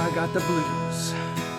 I got the blues.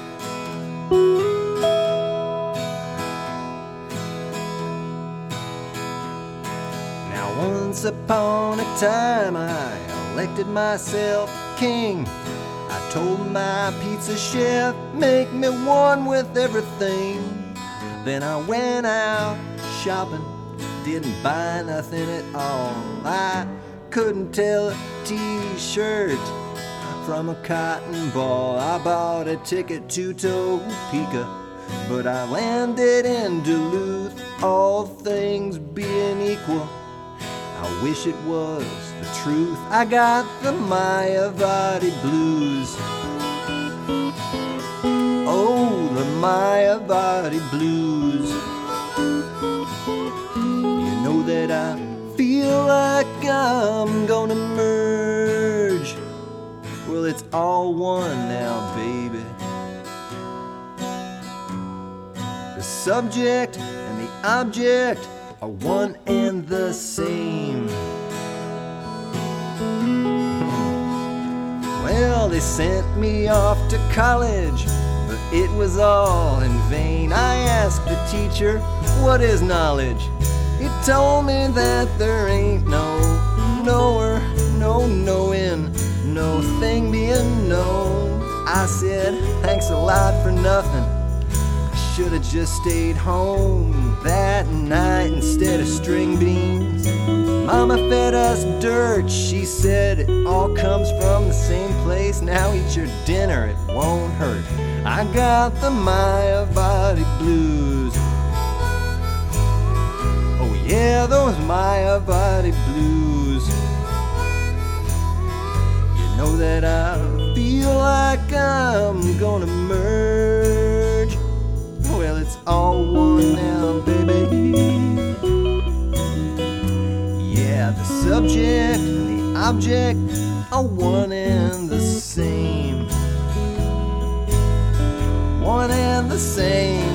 Now once upon a time I elected myself king. I told my pizza chef, make me one with everything. Then I went out shopping, didn't buy nothing at all. I couldn't tell a t-shirt from a cotton ball. I bought a ticket to Topeka, but I landed in Duluth. All things being equal, I wish it was the truth. I got the Mayavati blues. Oh, the Mayavati blues. You know that I feel like I'm gonna merge. Well, it's all one now, baby. The subject and the object are one and the same. Well, they sent me off to college, but it was all in vain. I asked the teacher, what is knowledge? He told me that there ain't no knower, no knowing, no thing being known. I said, thanks a lot for nothing. I should have just stayed home that night instead of string beans. Mama fed us dirt, she said it all comes from the same place. Now eat your dinner, it won't hurt. I got the Mayavati blues. Oh yeah, those Mayavati blues. You know that I feel like I'm gonna merge. Well, it's all one now, baby. Yeah, the subject and the object are one and the same. One and the same.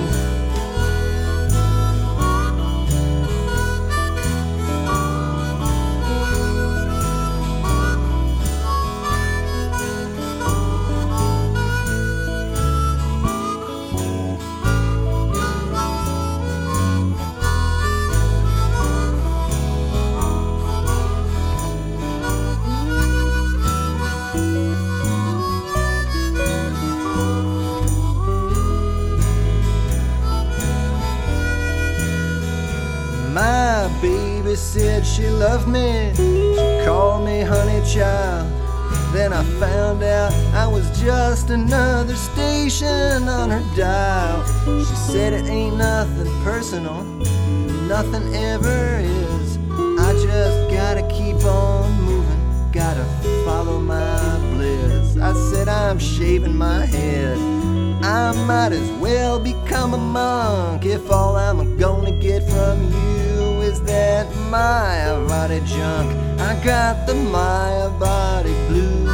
My baby said she loved me. She called me honey child. Then I found out I was just another station on her dial. She said it ain't nothing personal, nothing ever is. I just gotta keep on moving, gotta follow my bliss. I said I'm shaving my head, I might as well become a monk if all I'm gonna get from you is that Mayavati junk. I got the Mayavati blues.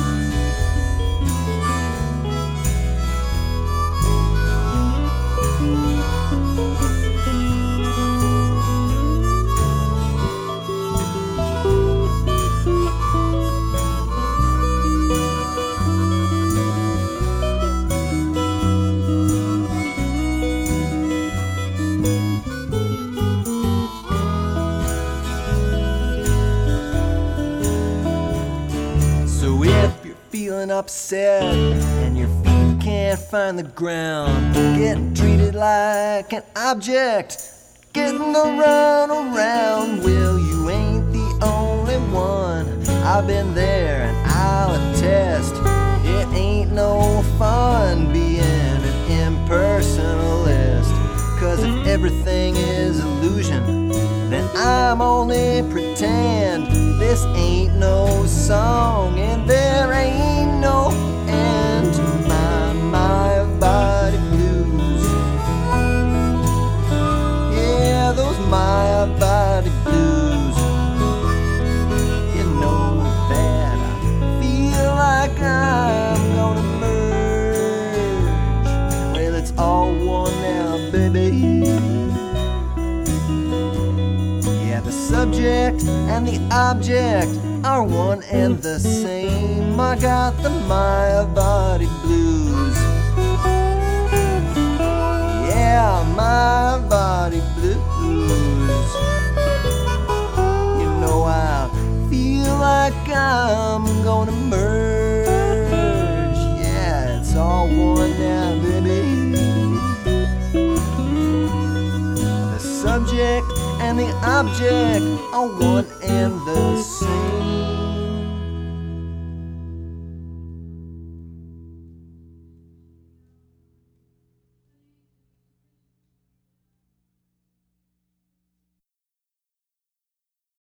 Feeling upset and your feet can't find the ground, getting treated like an object, getting to run around. Well, you ain't the only one. I've been there and I'll attest, it ain't no fun being an impersonalist. Cause if everything is illusion, then I'm only pretend. This ain't no song and there ain't no end to my body blues. Yeah, those my body blues. You know that I feel like I'm gonna merge. Well, it's all one now, baby. Yeah, the subject and the object are one and the same. I got the my body blues. Yeah, my body blues. You know I feel like I'm gonna merge. Yeah, it's all one now, baby. The subject and the object are one and the same.